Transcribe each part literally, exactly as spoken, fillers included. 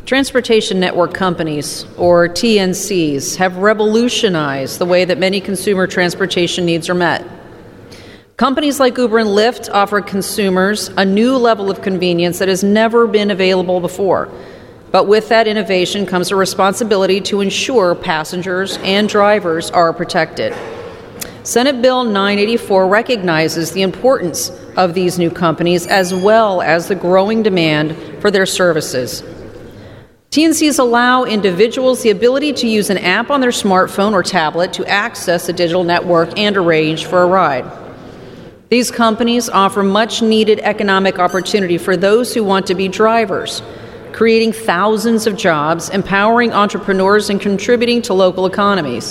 Transportation network companies, or T N Cs, have revolutionized the way that many consumer transportation needs are met. Companies like Uber and Lyft offer consumers a new level of convenience that has never been available before. But with that innovation comes a responsibility to ensure passengers and drivers are protected. Senate Bill nine eighty-four recognizes the importance of these new companies as well as the growing demand for their services. T N Cs allow individuals the ability to use an app on their smartphone or tablet to access a digital network and arrange for a ride. These companies offer much-needed economic opportunity for those who want to be drivers, creating thousands of jobs, empowering entrepreneurs, and contributing to local economies.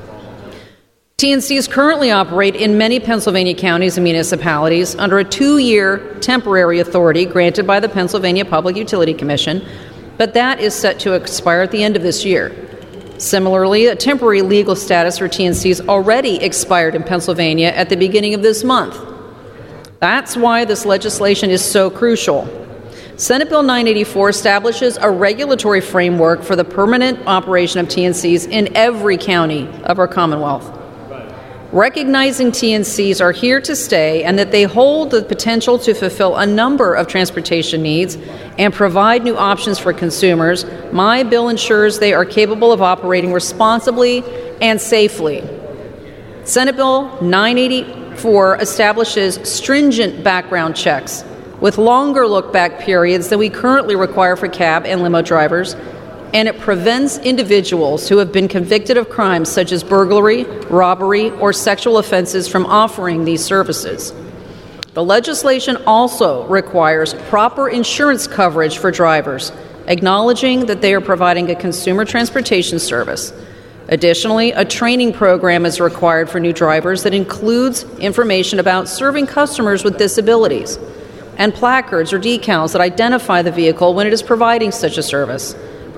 T N Cs currently operate in many Pennsylvania counties and municipalities under a two-year temporary authority granted by the Pennsylvania Public Utility Commission, but that is set to expire at the end of this year. Similarly, a temporary legal status for T N Cs already expired in Pennsylvania at the beginning of this month. That's why this legislation is so crucial. Senate Bill nine eighty-four establishes a regulatory framework for the permanent operation of T N Cs in every county of our Commonwealth. Recognizing T N Cs are here to stay and that they hold the potential to fulfill a number of transportation needs and provide new options for consumers, my bill ensures they are capable of operating responsibly and safely. Senate Bill nine eighty-four establishes stringent background checks with longer look-back periods than we currently require for cab and limo drivers, and it prevents individuals who have been convicted of crimes such as burglary, robbery, or sexual offenses from offering these services. The legislation also requires proper insurance coverage for drivers, acknowledging that they are providing a consumer transportation service. Additionally, a training program is required for new drivers that includes information about serving customers with disabilities and placards or decals that identify the vehicle when it is providing such a service.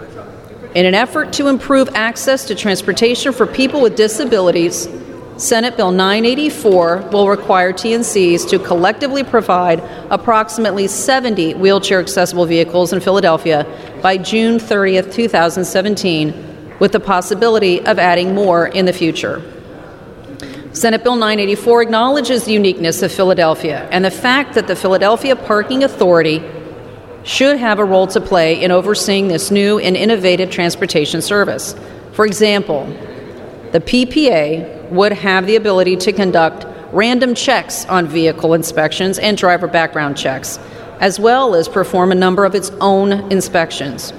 In an effort to improve access to transportation for people with disabilities, Senate Bill nine eighty-four will require T N Cs to collectively provide approximately seventy wheelchair-accessible vehicles in Philadelphia by June thirtieth, two thousand seventeen, with the possibility of adding more in the future. Senate Bill nine eighty-four acknowledges the uniqueness of Philadelphia and the fact that the Philadelphia Parking Authority should have a role to play in overseeing this new and innovative transportation service. For example, the P P A would have the ability to conduct random checks on vehicle inspections and driver background checks, as well as perform a number of its own inspections.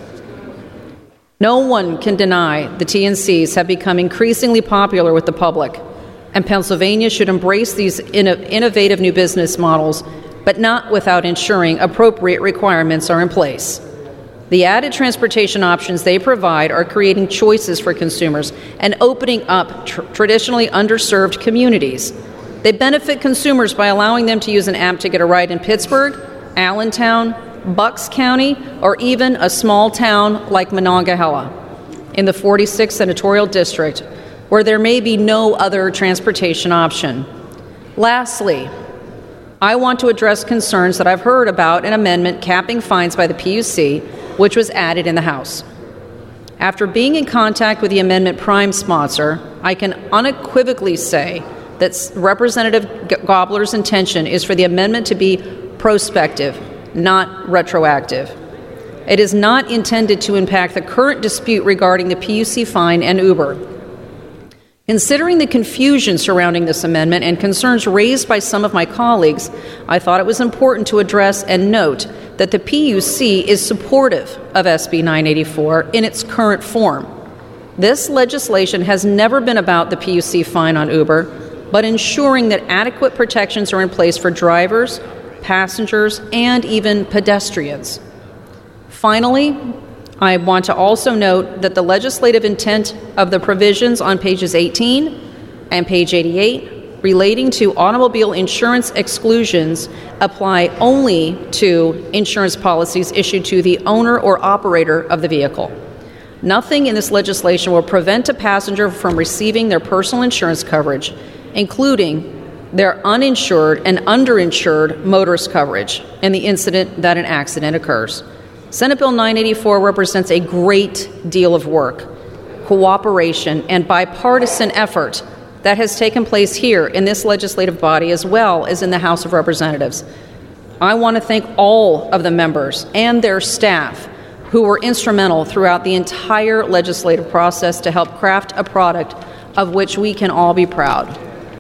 No one can deny the T N Cs have become increasingly popular with the public, and Pennsylvania should embrace these inno- innovative new business models, but not without ensuring appropriate requirements are in place. The added transportation options they provide are creating choices for consumers and opening up tr- traditionally underserved communities. They benefit consumers by allowing them to use an app to get a ride in Pittsburgh, Allentown, Bucks County, or even a small town like Monongahela in the forty-sixth Senatorial District, where there may be no other transportation option. Lastly, I want to address concerns that I've heard about an amendment capping fines by the P U C, which was added in the House. After being in contact with the amendment prime sponsor, I can unequivocally say that Representative Gobler's intention is for the amendment to be prospective, not retroactive. It is not intended to impact the current dispute regarding the P U C fine and Uber. Considering the confusion surrounding this amendment and concerns raised by some of my colleagues, I thought it was important to address and note that the P U C is supportive of S B nine eighty-four in its current form. This legislation has never been about the P U C fine on Uber, but ensuring that adequate protections are in place for drivers, passengers, and even pedestrians. Finally, I want to also note that the legislative intent of the provisions on pages eighteen and page eighty-eight relating to automobile insurance exclusions apply only to insurance policies issued to the owner or operator of the vehicle. Nothing in this legislation will prevent a passenger from receiving their personal insurance coverage, including their uninsured and underinsured motorist coverage in the incident that an accident occurs. Senate Bill nine eighty-four represents a great deal of work, cooperation, and bipartisan effort that has taken place here in this legislative body as well as in the House of Representatives. I want to thank all of the members and their staff who were instrumental throughout the entire legislative process to help craft a product of which we can all be proud.